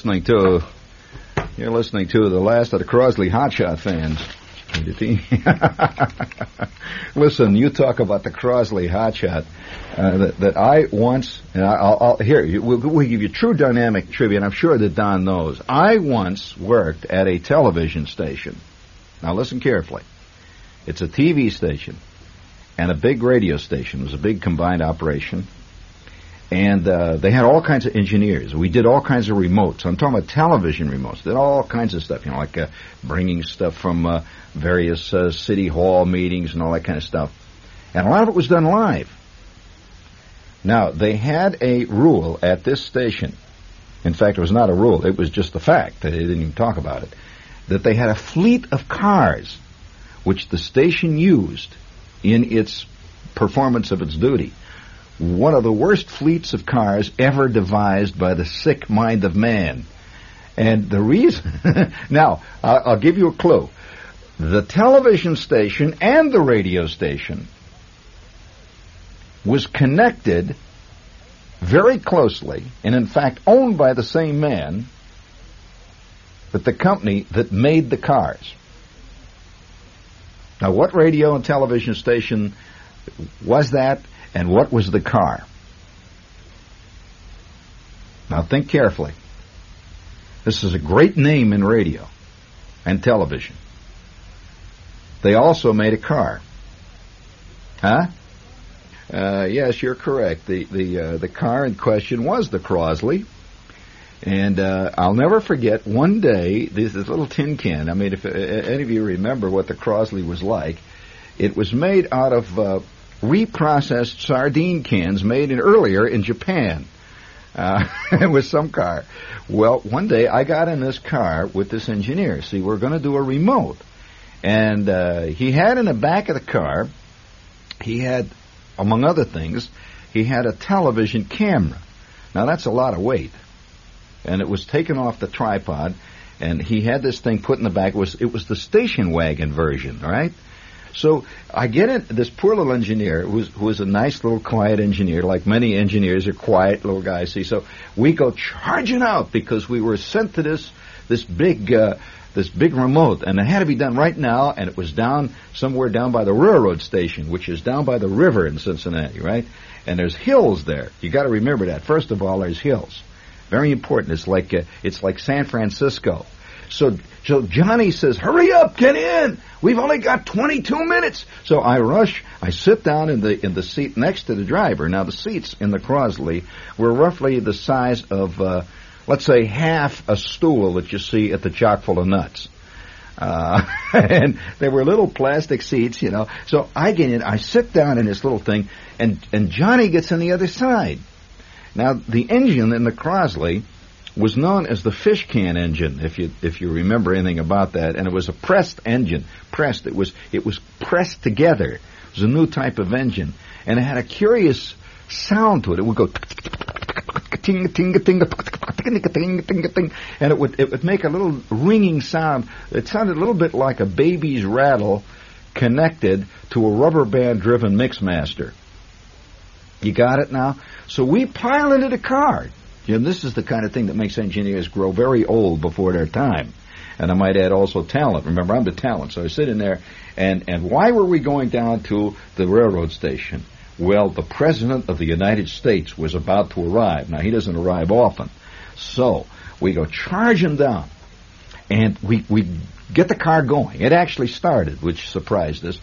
listening to the last of the Crosley Hotshot fans. Listen, you talk about the Crosley Hotshot that I once, and we'll give you true dynamic trivia, and I'm sure that Don knows. I once worked at a television station. Now listen carefully. It's a TV station and a big radio station. It was a big combined operation. And they had all kinds of engineers. We did all kinds of remotes. I'm talking about television remotes. Did all kinds of stuff, like bringing stuff from various city hall meetings and all that kind of stuff. And a lot of it was done live. Now, they had a rule at this station. In fact, it was not a rule. It was just a fact. They didn't even talk about it. That they had a fleet of cars which the station used in its performance of its duty. One of the worst fleets of cars ever devised by the sick mind of man. And the reason... Now, I'll give you a clue. The television station and the radio station was connected very closely, and in fact owned by the same man, but the company that made the cars. Now, what radio and television station was that? And what was the car? Now think carefully. This is a great name in radio and television. They also made a car. Huh? Yes, you're correct. The car in question was the Crosley. And I'll never forget one day, this little tin can. I mean, if any of you remember what the Crosley was like, it was made out of reprocessed sardine cans made earlier in Japan. It was some car. Well, one day I got in this car with this engineer. See, we're going to do a remote. And he had in the back of the car, he had, among other things, he had a television camera. Now, that's a lot of weight. And it was taken off the tripod, and he had this thing put in the back. It was the station wagon version, all right? So I get in, this poor little engineer, who was a nice little quiet engineer, like many engineers are quiet little guys, see. So we go charging out because we were sent to this big remote, and it had to be done right now, and it was somewhere down by the railroad station, which is down by the river in Cincinnati, right? And there's hills there. You got to remember that. First of all, there's hills. Very important. It's like San Francisco. So Johnny says, "Hurry up, get in. We've only got 22 minutes." So I rush. I sit down in the seat next to the driver. Now the seats in the Crosley were roughly the size of, let's say, half a stool that you see at the Chock full of Nuts. And they were little plastic seats, So I get in. I sit down in this little thing, and Johnny gets on the other side. Now the engine in the Crosley was known as the fish can engine, if you remember anything about that, and it was a pressed engine. It was pressed together. It was a new type of engine, and it had a curious sound to it. It would go ting ting ting ting ting ting, and it would make a little ringing sound. It sounded a little bit like a baby's rattle connected to a rubber band driven mixmaster. You got it now? So we pile into the car. Jim, this is the kind of thing that makes engineers grow very old before their time. And I might add also talent. Remember, I'm the talent. So I sit in there, and why were we going down to the railroad station? Well, the President of the United States was about to arrive. Now, he doesn't arrive often. So we go charging down, and we get the car going. It actually started, which surprised us.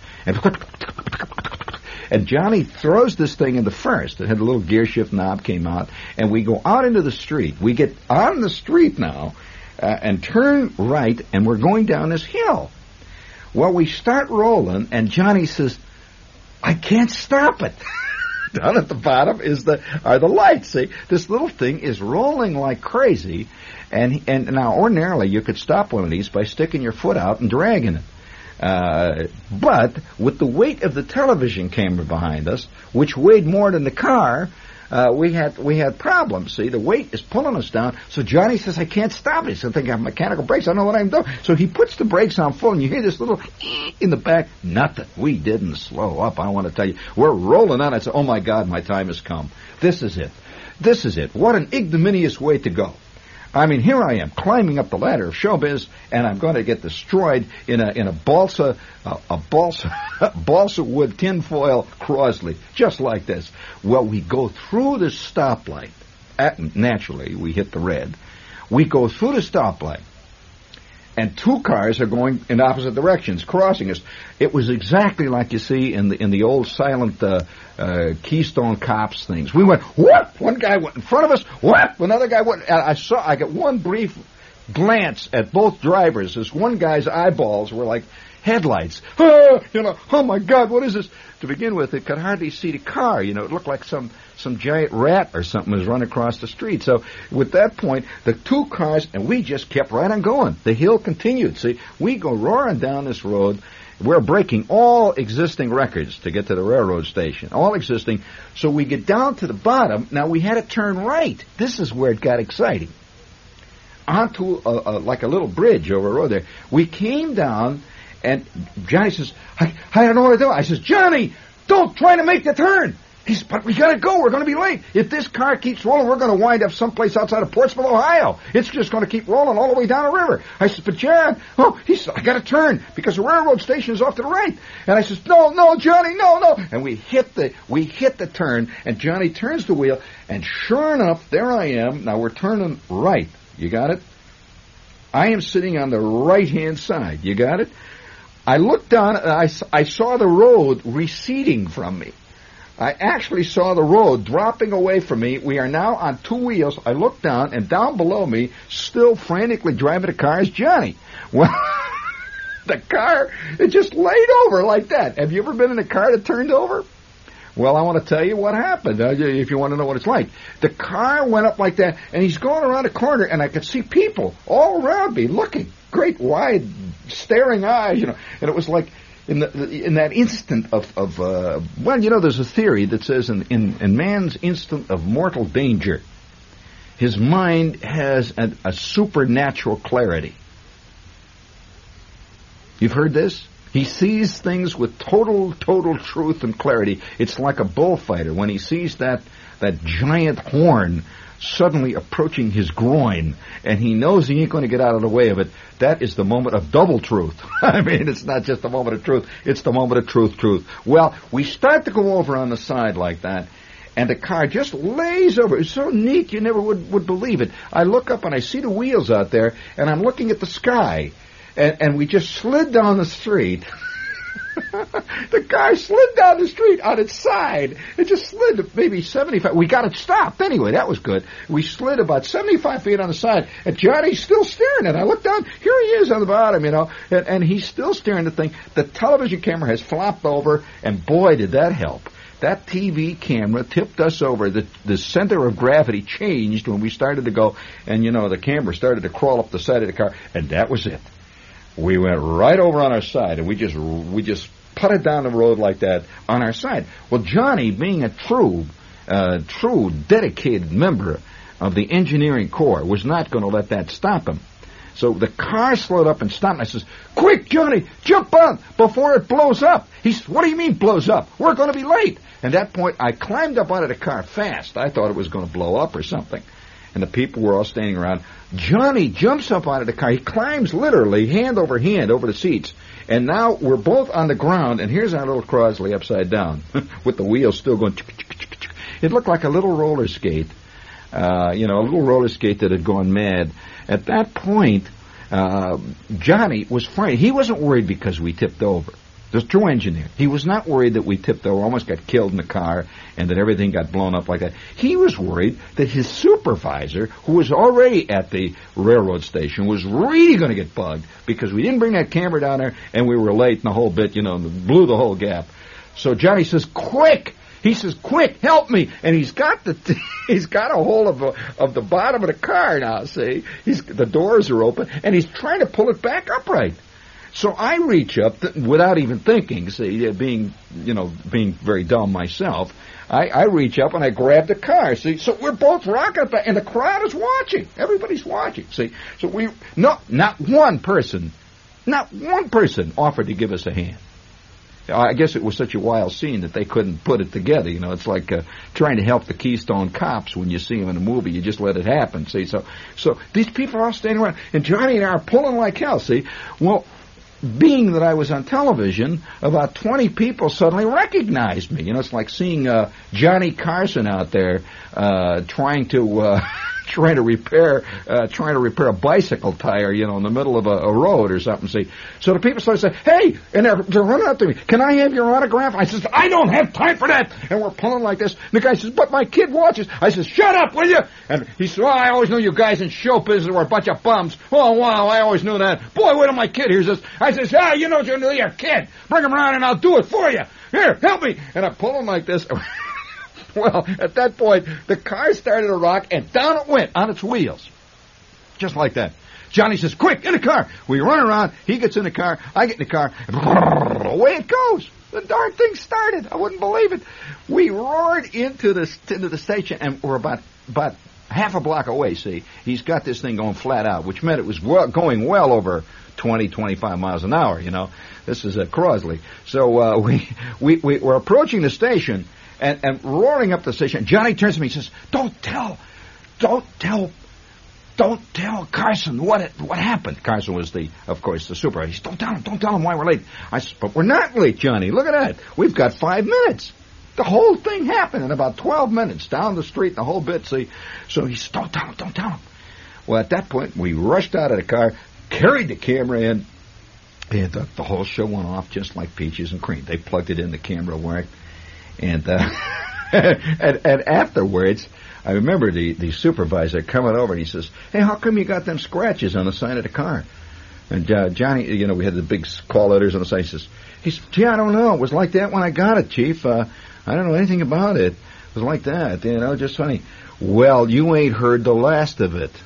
And Johnny throws this thing into first. It had a little gear shift knob came out, and we go out into the street. We get on the street now and turn right, and we're going down this hill. Well, we start rolling, and Johnny says, "I can't stop it." Down at the bottom are the lights. See, this little thing is rolling like crazy, and now ordinarily you could stop one of these by sticking your foot out and dragging it. But with the weight of the television camera behind us, which weighed more than the car, we had problems. See, the weight is pulling us down. So Johnny says, "I can't stop it." So I think I have mechanical brakes. I don't know what I'm doing. So he puts the brakes on full, and you hear this little in the back. Nothing. We didn't slow up. I want to tell you, we're rolling on. I said, "Oh my God, my time has come. This is it. This is it. What an ignominious way to go." I mean, here I am climbing up the ladder of showbiz, and I'm going to get destroyed in a balsa wood tinfoil Crosley, just like this. Well, we go through the stoplight. Naturally, we hit the red. We go through the stoplight, and two cars are going in opposite directions, crossing us. It was exactly like you see in the old silent Keystone Cops things. We went whoop. One guy went in front of us. Whoop. Another guy went. I got one brief glance at both drivers. This one guy's eyeballs were like headlights. Oh my God, what is this? To begin with, it could hardly see the car. It looked like some giant rat or something was running across the street. So with that point, the two cars, and we just kept right on going. The hill continued. See, we go roaring down this road. We're breaking all existing records to get to the railroad station, all existing. So we get down to the bottom. Now, we had to turn right. This is where it got exciting. Onto like a little bridge over a road there. We came down, and Johnny says, I don't know what to do. I says, Johnny, don't try to make the turn. He says, but we got to go. We're going to be late. If this car keeps rolling, we're going to wind up someplace outside of Portsmouth, Ohio. It's just going to keep rolling all the way down the river. I said, but John, he said, I got to turn because the railroad station is off to the right. And I says, no, Johnny, no. And we hit the turn, and Johnny turns the wheel, and sure enough, there I am. Now we're turning right. You got it? I am sitting on the right-hand side. You got it? I looked down, and I saw the road receding from me. I actually saw the road dropping away from me. We are now on two wheels. I look down, and down below me, still frantically driving the car, is Johnny. Well, the car, it just laid over like that. Have you ever been in a car that turned over? Well, I want to tell you what happened, if you want to know what it's like. The car went up like that, and he's going around a corner, and I could see people all around me looking, great, wide, staring eyes, and it was like, in that instant of there's a theory that says in man's instant of mortal danger, his mind has a supernatural clarity. You've heard this? He sees things with total truth and clarity. It's like a bullfighter when he sees that giant horn suddenly approaching his groin, and he knows he ain't going to get out of the way of it. That is the moment of double truth. I mean, it's not just the moment of truth, it's the moment of truth. Well, we start to go over on the side like that, and the car just lays over. It's so neat you never would believe it. I look up and I see the wheels out there, and I'm looking at the sky, and we just slid down the street. The car slid down the street on its side. It just slid maybe 75. We got it stopped anyway. That was good. We slid about 75 feet on the side, and Johnny's still staring at it. I look down. Here he is on the bottom, and he's still staring at the thing. The television camera has flopped over, and boy, did that help. That TV camera tipped us over. The center of gravity changed when we started to go, and the camera started to crawl up the side of the car, and that was it. We went right over on our side, and we just putted down the road like that on our side. Well, Johnny, being a true, dedicated member of the engineering corps, was not going to let that stop him. So the car slowed up and stopped, and I says, "Quick, Johnny, jump on before it blows up." He says, "What do you mean blows up? We're going to be late." At that point, I climbed up out of the car fast. I thought it was going to blow up or something. And the people were all standing around. Johnny jumps up out of the car. He climbs literally hand over the seats. And now we're both on the ground, and here's our little Crosley upside down with the wheels still going. It looked like a little roller skate, a little roller skate that had gone mad. At that point, Johnny was frightened. He wasn't worried because we tipped over. The true engineer. He was not worried that we tipped over, almost got killed in the car, and that everything got blown up like that. He was worried that his supervisor, who was already at the railroad station, was really going to get bugged because we didn't bring that camera down there, and we were late and the whole bit, blew the whole gap. So Johnny says, "Quick!" He says, "Quick, help me!" And he's got a hold of the bottom of the car now. See, the doors are open, and he's trying to pull it back upright. So I reach up without even thinking. See, being very dumb myself, I reach up and I grab the car. See, so we're both rocking back, and the crowd is watching. Everybody's watching. See, so not one person offered to give us a hand. I guess it was such a wild scene that they couldn't put it together. It's like trying to help the Keystone Cops when you see them in a movie. You just let it happen, see? So these people are all standing around, and Johnny and I are pulling like hell, see? Well, being that I was on television, about 20 people suddenly recognized me. It's like seeing Johnny Carson out there trying to repair a bicycle tire, in the middle of a road or something. See, so the people started saying, "Hey!" and they're running up to me. "Can I have your autograph?" I says, "I don't have time for that." And we're pulling like this. And the guy says, "But my kid watches." I says, "Shut up, will you?" And he says, "Well, I always knew you guys in show business were a bunch of bums." "Oh, wow, I always knew that." "Boy, wait till my kid hears this." I says, you know you're your kid. Bring him around and I'll do it for you. Here, help me." And I pull him like this. Well, at that point, the car started to rock, and down it went on its wheels. Just like that. Johnny says, "Quick, in the car." We run around. He gets in the car. I get in the car. Away it goes. The darn thing started. I wouldn't believe it. We roared into the station, and we're about half a block away, see. He's got this thing going flat out, which meant it was going well over 20, 25 miles an hour, This is at Crosley. So we're approaching the station, and roaring up the station. Johnny turns to me and says, Don't tell Carson what happened." Carson was of course, the supervisor. He says, Don't tell him why we're late." I said, "But we're not late, Johnny. Look at that. We've got 5 minutes. The whole thing happened in about 12 minutes, down the street, the whole bit, see." So he says, Don't tell him. Well, at that point, we rushed out of the car, carried the camera in, and the whole show went off just like peaches and cream. They plugged it in, the camera worked. And and afterwards, I remember the supervisor coming over, and he says, "Hey, how come you got them scratches on the side of the car?" And Johnny, we had the big call letters on the side. He says, "Gee, I don't know. It was like that when I got it, Chief. I don't know anything about it. It was like that, just funny." Well, you ain't heard the last of it.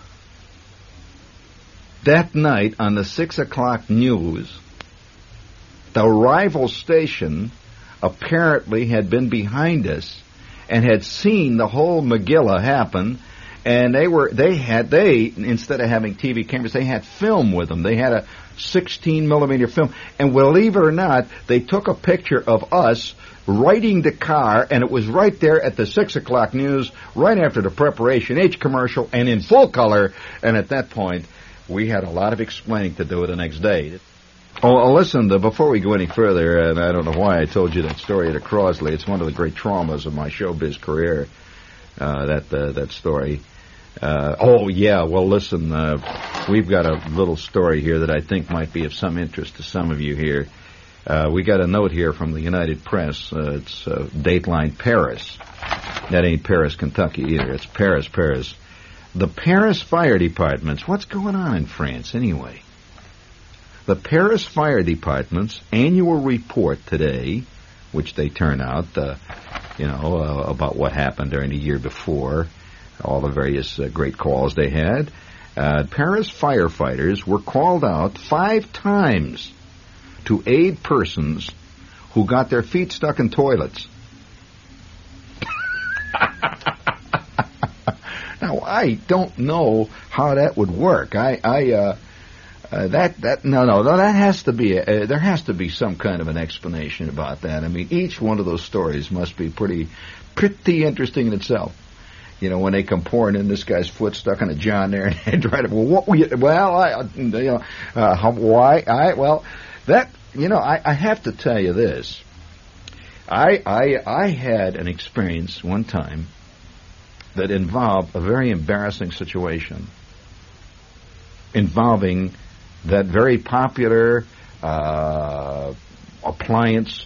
That night on the 6 o'clock news, the rival station apparently had been behind us and had seen the whole Megillah happen, and they instead of having TV cameras, they had film with them. They had a 16 millimeter film, and believe it or not, they took a picture of us riding the car, and it was right there at the 6 o'clock news, right after the Preparation H commercial, and in full color. And at that point, we had a lot of explaining to do the next day. Oh, listen, before we go any further, and I don't know why I told you that story at Crosley. It's one of the great traumas of my showbiz career, that story. Well, listen, we've got a little story here that I think might be of some interest to some of you here. We got a note here from the United Press. It's Dateline Paris. That ain't Paris, Kentucky either. It's Paris. The Paris Fire Departments. What's going on in France anyway? The Paris Fire Department's annual report today, which they turn out, about what happened during the year before, all the various great calls they had. Paris firefighters were called out 5 times to aid persons who got their feet stuck in toilets. Now, I don't know how that would work. That has to be there has to be some kind of an explanation about that. I mean, each one of those stories must be pretty interesting in itself. When they come pouring in, this guy's foot stuck in a john there, and try to I have to tell you this. I had an experience one time that involved a very embarrassing situation involving that very popular appliance.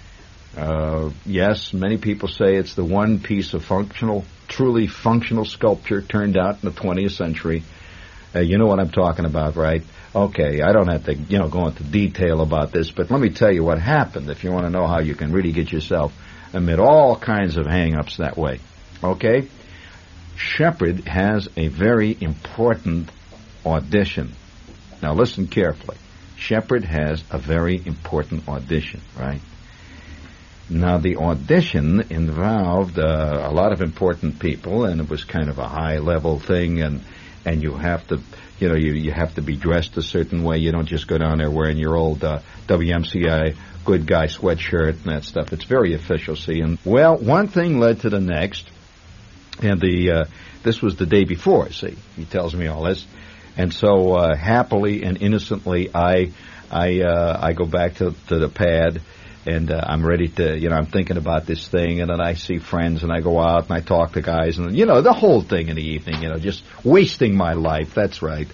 Yes, many people say it's the one piece of truly functional sculpture turned out in the 20th century. You know what I'm talking about, right? Okay, I don't have to, go into detail about this, but let me tell you what happened if you want to know how you can really get yourself amid all kinds of hang-ups that way. Okay? Shepard has a very important audition. Now listen carefully. Shepard has a very important audition, right? Now the audition involved a lot of important people, and it was kind of a high-level thing, and you have to, you have to be dressed a certain way. You don't just go down there wearing your old WMCI good guy sweatshirt and that stuff. It's very official, see. And, well, one thing led to the next, and this was the day before, see. He tells me all this. And so, happily and innocently, I go back to the pad, and I'm ready to, I'm thinking about this thing, and then I see friends, and I go out, and I talk to guys, and, the whole thing in the evening, just wasting my life. That's right.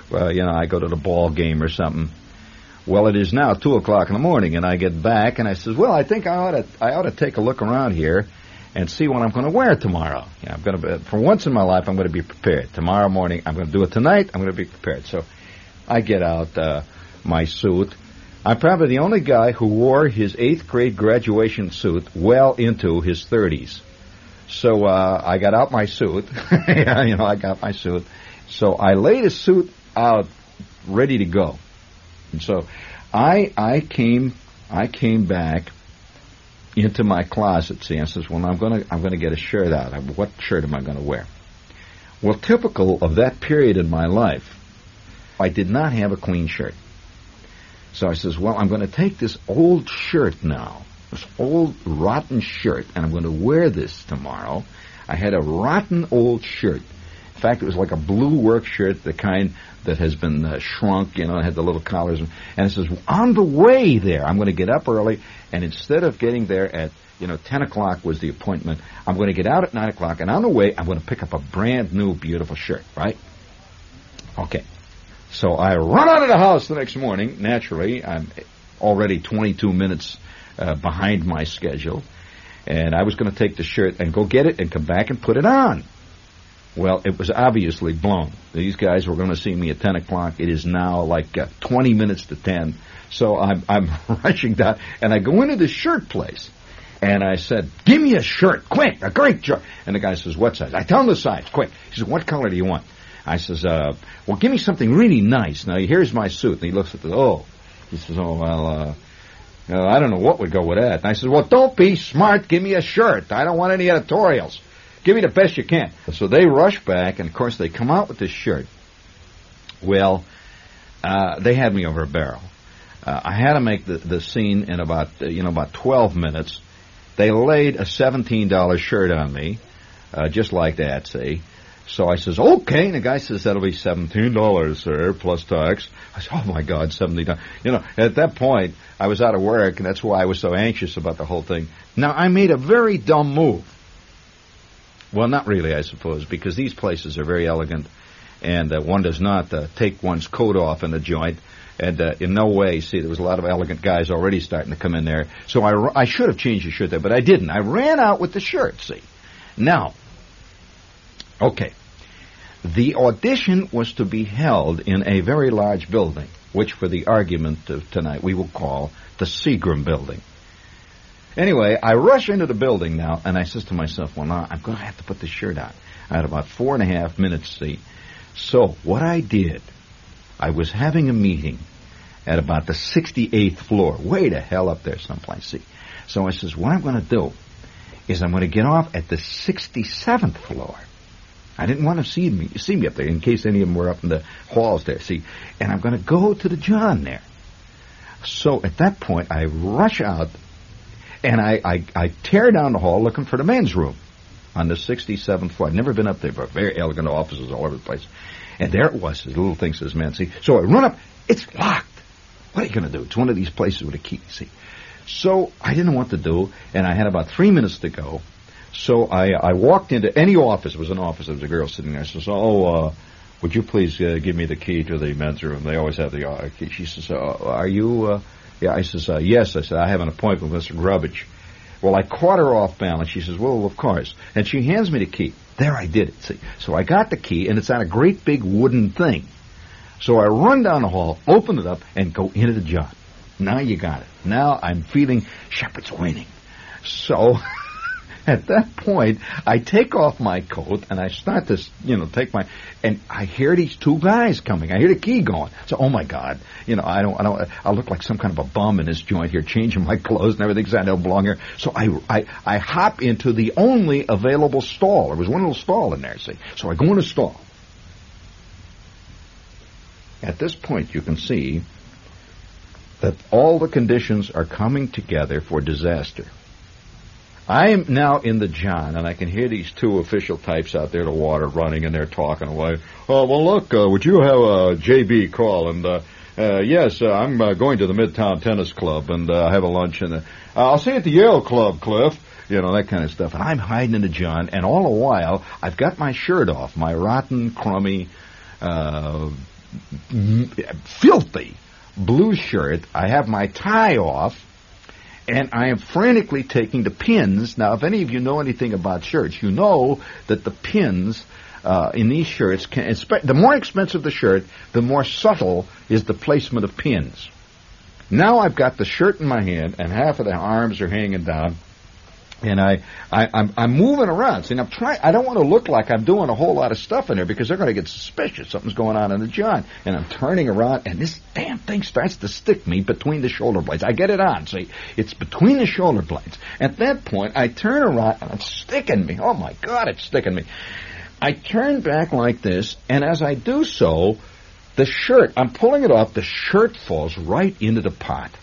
I go to the ball game or something. Well, it is now 2 o'clock in the morning, and I get back, and I says, well, I think I ought to take a look around here and see what I'm going to wear tomorrow. I'm going to, for once in my life, I'm going to be prepared. Tomorrow morning, I'm going to do it tonight. I'm going to be prepared. So I get out my suit. I'm probably the only guy who wore his 8th grade graduation suit well into his 30s. So I got out my suit. I got my suit. So I laid his suit out ready to go. And so I came back into my closet, see, and says, well, I'm gonna get a shirt out. What shirt am I gonna wear? Well, typical of that period in my life, I did not have a clean shirt. So I says, well, I'm going to take this old shirt now, this old rotten shirt, and I'm going to wear this tomorrow. I had a rotten old shirt. In fact, it was like a blue work shirt, the kind that has been shrunk, it had the little collars. And it says, on the way there, I'm going to get up early, and instead of getting there at, 10 o'clock was the appointment, I'm going to get out at 9 o'clock, and on the way, I'm going to pick up a brand new, beautiful shirt, right? Okay. So I run out of the house the next morning. Naturally, I'm already 22 minutes behind my schedule. And I was going to take the shirt and go get it and come back and put it on. Well, it was obviously blown. These guys were going to see me at 10 o'clock. It is now like 20 minutes to 10. So I'm rushing down. And I go into the shirt place. And I said, give me a shirt, quick, a great shirt. And the guy says, what size? I tell him the size, quick. He says, what color do you want? I says, well, give me something really nice. Now, here's my suit. And he looks at he says, I don't know what would go with that. And I says, well, don't be smart. Give me a shirt. I don't want any editorials. Give me the best you can. So they rush back, and, of course, they come out with this shirt. Well, they had me over a barrel. I had to make the scene in about 12 minutes. They laid a $17 shirt on me, just like that, see. So I says, okay. And the guy says, that'll be $17, sir, plus tax. I said, oh, my God, $17. At that point, I was out of work, and that's why I was so anxious about the whole thing. Now, I made a very dumb move. Well, not really, I suppose, because these places are very elegant, and one does not take one's coat off in a joint. And in no way, see, there was a lot of elegant guys already starting to come in there. So I should have changed the shirt there, but I didn't. I ran out with the shirt, see. Now, okay. The audition was to be held in a very large building, which for the argument of tonight we will call the Seagram Building. Anyway, I rush into the building now, and I says to myself, well, now I'm going to have to put the shirt on. I had about 4.5 minutes, see. So what I did, I was having a meeting at about the 68th floor, way the hell up there someplace, see. So I says, what I'm going to do is I'm going to get off at the 67th floor. I didn't want to see me up there in case any of them were up in the halls there, see. And I'm going to go to the John there. So at that point, I rush out, and I tear down the hall looking for the men's room on the 67th floor. I'd never been up there, but very elegant offices all over the place. And there it was, this little thing says men, see. So I run up, it's locked. What are you going to do? It's one of these places with a key, see. So I didn't know what to do, and I had about 3 minutes to go. So I walked into any office. It was an office. There was a girl sitting there. I says, would you please give me the key to the men's room? They always have the key. She says, are you, yeah. I says, yes. I said, I have an appointment with Mr. Grubbage. Well, I caught her off balance. She says, well, of course. And she hands me the key. There I did it, see. So I got the key, and it's on a great big wooden thing. So I run down the hall, open it up, and go into the John. Now you got it. Now I'm feeling Shepherd's winning. So at that point, I take off my coat, and I start to, and I hear these two guys coming. I hear the key going. So, oh my God, I look like some kind of a bum in this joint here, changing my clothes and everything, because I don't belong here. So I hop into the only available stall. There was one little stall in there, see. So I go in the stall. At this point, you can see that all the conditions are coming together for disaster. I am now in the John, and I can hear these two official types out there, the water running, and they're talking away. Oh, well, look, would you have a JB call? And, yes, I'm going to the Midtown Tennis Club, and I have a lunch, and I'll see you at the Yale Club, Cliff. You know, that kind of stuff. And I'm hiding in the John, and all the while, I've got my shirt off, my rotten, crummy, filthy blue shirt. I have my tie off, and I am frantically taking the pins. Now, if any of you know anything about shirts, you know that the pins in these shirts, the more expensive the shirt, the more subtle is the placement of pins. Now I've got the shirt in my hand, and half of the arms are hanging down. And I'm moving around. See, I don't want to look like I'm doing a whole lot of stuff in there because they're going to get suspicious. Something's going on in the John. And I'm turning around, and this damn thing starts to stick me between the shoulder blades. I get it on, see? It's between the shoulder blades. At that point, I turn around, and it's sticking me. Oh, my God, it's sticking me. I turn back like this, and as I do so, the shirt, I'm pulling it off, the shirt falls right into the pot.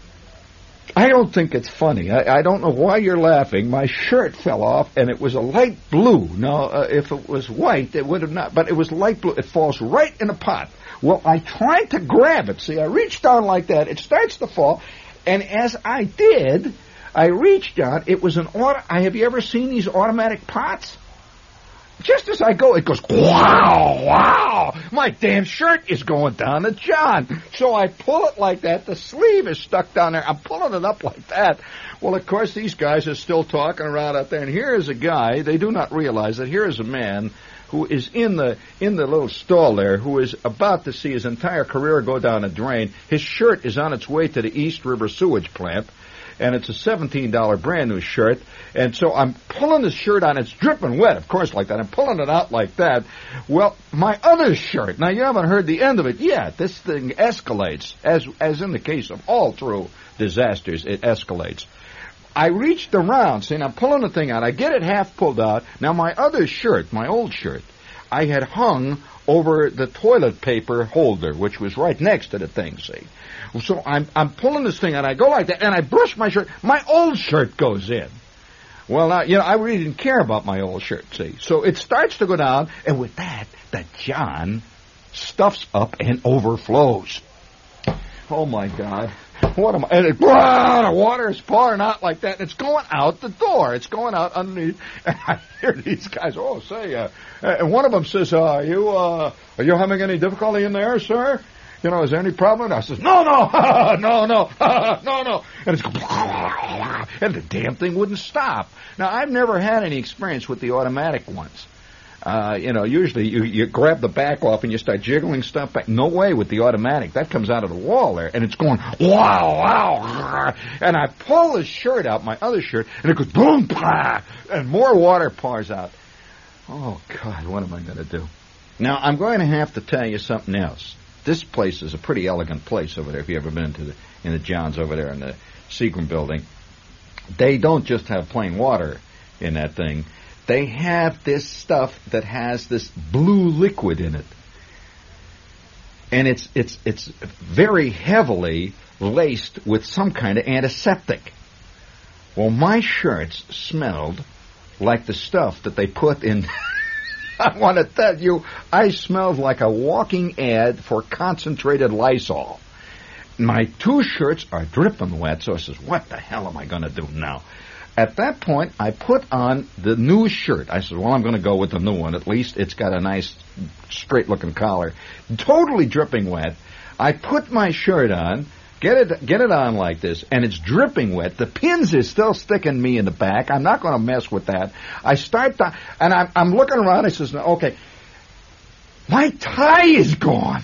I don't think it's funny. I don't know why you're laughing. My shirt fell off, and it was a light blue. Now, if it was white, it would have not, but it was light blue. It falls right in the pot. Well, I tried to grab it. See, I reached down like that. It starts to fall, and as I did, I reached down. It was an have you ever seen these automatic pots? Just as I go, it goes, wow, wow, my damn shirt is going down the John. So I pull it like that. The sleeve is stuck down there. I'm pulling it up like that. Well, of course, these guys are still talking around out there. And here is a guy, they do not realize that here is a man who is in the little stall there, who is about to see his entire career go down a drain. His shirt is on its way to the East River sewage plant. And it's a $17 brand new shirt. And so I'm pulling the shirt on. It's dripping wet, of course, like that. I'm pulling it out like that. Well, my other shirt, now you haven't heard the end of it yet. This thing escalates, as in the case of all true disasters, it escalates. I reached around, see, and I'm pulling the thing out. I get it half pulled out. Now my other shirt, my old shirt, I had hung over the toilet paper holder, which was right next to the thing, see. So I'm pulling this thing, and I go like that, and I brush my shirt. My old shirt goes in. Well, now, I really didn't care about my old shirt, see. So it starts to go down, and with that, the John stuffs up and overflows. Oh, my God. What am I? And the water is pouring out like that, and it's going out the door. It's going out underneath. And I hear these guys, and one of them says, are you having any difficulty in there, sir? Is there any problem? I says, no, no. And it's and the damn thing wouldn't stop. Now, I've never had any experience with the automatic ones. Usually you grab the back off and you start jiggling stuff back. No way with the automatic. That comes out of the wall there, and it's going, wow. And I pull the shirt out, my other shirt, and it goes, boom, and more water pours out. Oh, God, what am I going to do? Now, I'm going to have to tell you something else. This place is a pretty elegant place over there. If you've ever been in the Johns over there in the Seagram building, they don't just have plain water in that thing. They have this stuff that has this blue liquid in it, and it's very heavily laced with some kind of antiseptic. Well, my shirts smelled like the stuff that they put in. I want to tell you, I smelled like a walking ad for concentrated Lysol. My two shirts are dripping wet, so I says, what the hell am I going to do now? At that point, I put on the new shirt. I said, well, I'm going to go with the new one. At least it's got a nice, straight-looking collar. Totally dripping wet. I put my shirt on, get it on like this, and it's dripping wet. The pins are still sticking me in the back. I'm not going to mess with that. I start to, and I'm looking around. I says, okay, my tie is gone.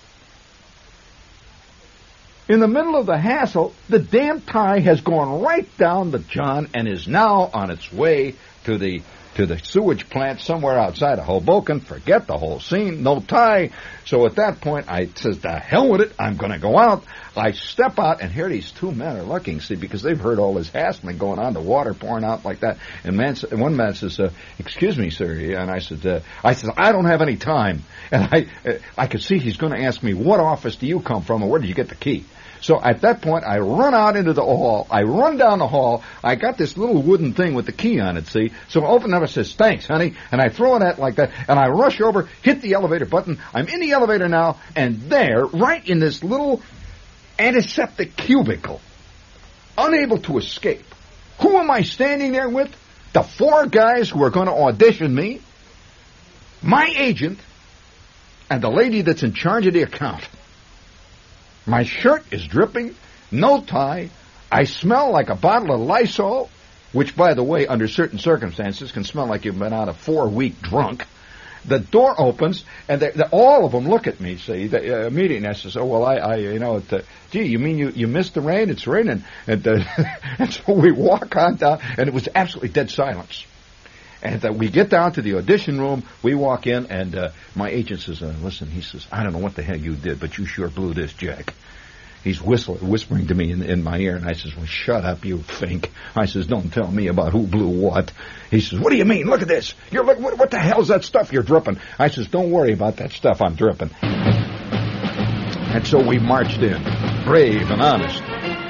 In the middle of the hassle, the damn tie has gone right down the John and is now on its way to the sewage plant somewhere outside of Hoboken. Forget the whole scene. No tie. So at that point, I says, the hell with it. I'm going to go out. I step out, and here these two men are looking, see, because they've heard all this hassling going on, the water pouring out like that. And one man says, excuse me, sir. And I said, I don't have any time. And I could see he's going to ask me, what office do you come from, and where did you get the key? So at that point, I run out into the hall. I run down the hall. I got this little wooden thing with the key on it, see? So I open it up, it says, "Thanks, honey." And I throw it at like that, and I rush over, hit the elevator button. I'm in the elevator now, and there, right in this little antiseptic cubicle, unable to escape, who am I standing there with? The 4 guys who are going to audition me, my agent, and the lady that's in charge of the account. My shirt is dripping, no tie. I smell like a bottle of Lysol, which, by the way, under certain circumstances, can smell like you've been out a 4-week drunk. The door opens, and all of them look at me, see, immediately, and I says, "Oh, well, gee, you mean you missed the rain? It's raining." And so we walk on down, and it was absolutely dead silence. And we get down to the audition room, we walk in, and my agent says, "Listen," he says, "I don't know what the hell you did, but you sure blew this, Jack." He's whispering to me in my ear, and I says, "Well, shut up, you fink." I says, "Don't tell me about who blew what." He says, "What do you mean? Look at this. You're like, what the hell's that stuff you're dripping?" I says, "Don't worry about that stuff I'm dripping." And so we marched in, brave and honest.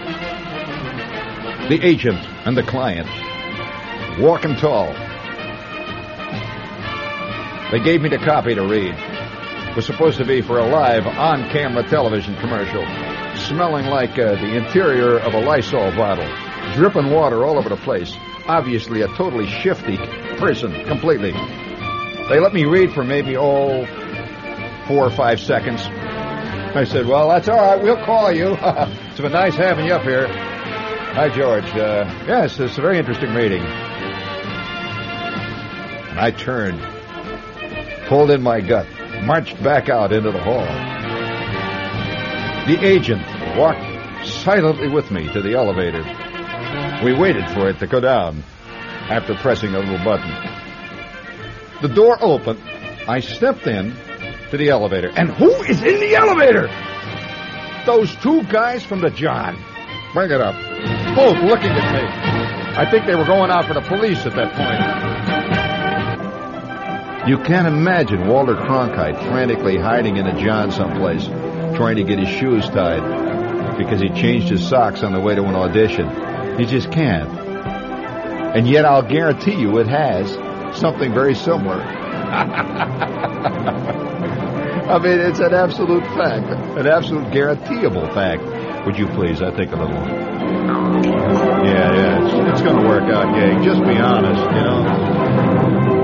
The agent and the client, walking tall. They gave me the copy to read. It was supposed to be for a live on-camera television commercial. Smelling like the interior of a Lysol bottle. Dripping water all over the place. Obviously a totally shifty person, completely. They let me read for maybe, 4 or 5 seconds. I said, "Well, that's all right. We'll call you. It's been nice having you up here." "Hi, George. Yes, it's a very interesting reading." And I turned, pulled in my gut, marched back out into the hall. The agent walked silently with me to the elevator. We waited for it to go down after pressing a little button. The door opened. I stepped in to the elevator. And who is in the elevator? Those 2 guys from the John. Bring it up. Both looking at me. I think they were going out for the police at that point. You can't imagine Walter Cronkite frantically hiding in a John someplace, trying to get his shoes tied because he changed his socks on the way to an audition. You just can't. And yet I'll guarantee you it has something very similar. I mean, it's an absolute fact, an absolute guaranteeable fact. Would you please? I think a little. Yeah, it's going to work out, gang. Just be honest, you know.